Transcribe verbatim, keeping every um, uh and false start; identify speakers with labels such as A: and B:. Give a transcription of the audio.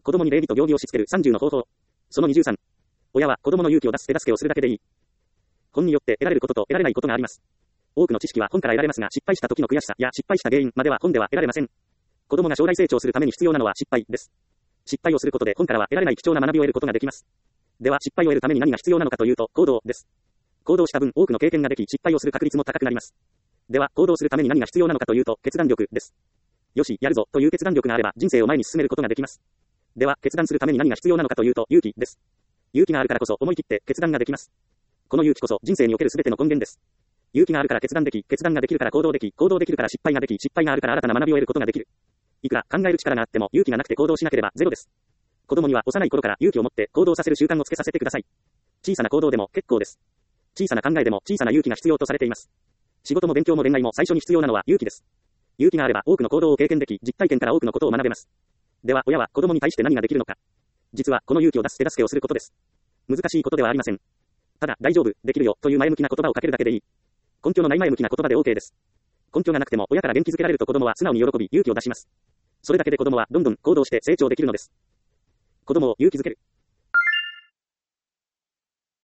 A: 子供に礼儀と行儀をしつけるさんじゅうの方法。そのにじゅうさん。親は子供の勇気を出す手助けをするだけでいい。本によって得られることと得られないことがあります。多くの知識は本から得られますが、失敗した時の悔しさや失敗した原因までは本では得られません。子供が将来成長するために必要なのは失敗です。失敗をすることで本からは得られない貴重な学びを得ることができます。では失敗を得るために何が必要なのかというと、行動です。行動した分多くの経験ができ、失敗をする確率も高くなります。では行動するために何が必要なのかというと、決断力です。よし、やるぞという決断力があれば人生を前に進めることができます。では決断するために何が必要なのかというと、勇気です。勇気があるからこそ思い切って決断ができます。この勇気こそ人生における全ての根源です。勇気があるから決断でき、決断ができるから行動でき、行動できるから失敗ができ、失敗があるから新たな学びを得ることができる。いくら考える力があっても勇気がなくて行動しなければゼロです。子供には幼い頃から勇気を持って行動させる習慣をつけさせてください。小さな行動でも結構です。小さな考えでも小さな勇気が必要とされています。仕事も勉強も恋愛も最初に必要なのは勇気です。勇気があれば多くの行動を経験でき、実体験から多くのことを学べます。では親は子供に対して何ができるのか。実はこの勇気を出す手助けをすることです。難しいことではありません。ただ大丈夫、できるよという前向きな言葉をかけるだけでいい。根拠のない前向きな言葉で OK です。根拠がなくても親から元気づけられると子供は素直に喜び勇気を出します。それだけで子供はどんどん行動して成長できるのです。子供を勇気づける。